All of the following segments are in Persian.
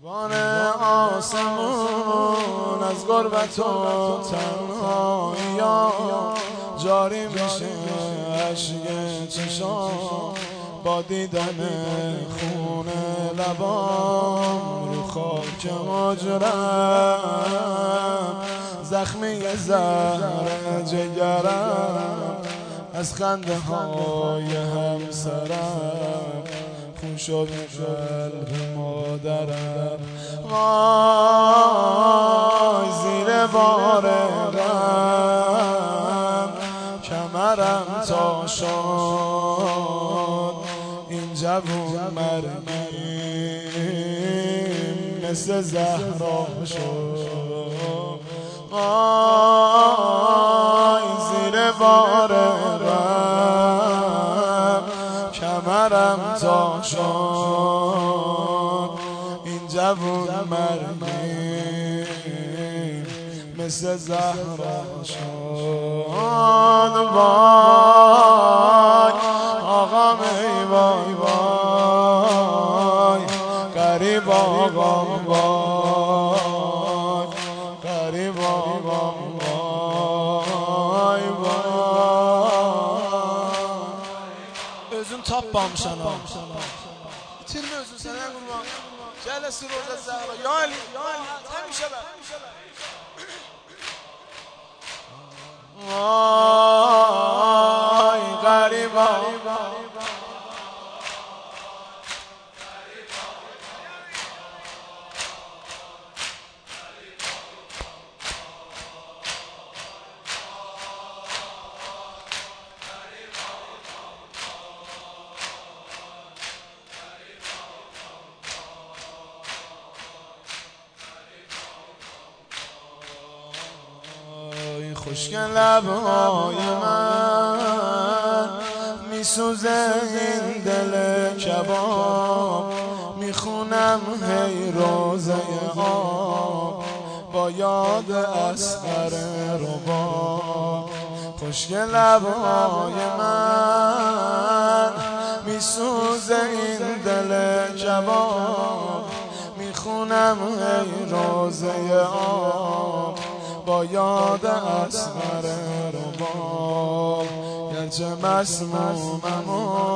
بان آسمون از غربت و تنهایی جاری میشه اشک چشام با دیدن خون لبام رو خاک مجرم زخمی زهر جگرم از خنده های همسرم خون شد قلب مادرم وای زیر بار غم کمرم تا شد این جوون مرگیم مثل زهرا شد وای زیر بار غم کمرم تا شد این جوون مرگیم مثل زهرا شد وای آقام ای وای وای غریب آقام وای غریب آقام vay vay özün tapmamışsan bitirme özün sana kurban Celesi Roza Zahra ya Ali hemşe ben vay gariba خشک لبهای من میسوزه این دل کباب میخونم هی روزه آب با یاد اصغر رباب خشک لبهای من میسوزه این دل کباب میخونم هی روزه آب با یاد اصغر رباب گرچه مسمومم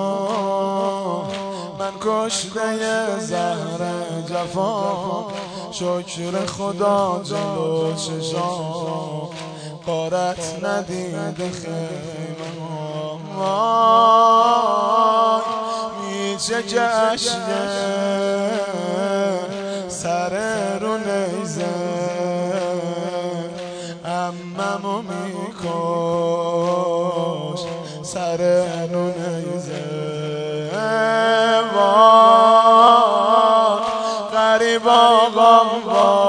من کشته زهر جفا شکر خدا جلو چشام غارت ندیده خیمه وای میچه که عشق سر رو نیزه اممو میکش سر رو نیزه وای غریب آقام وای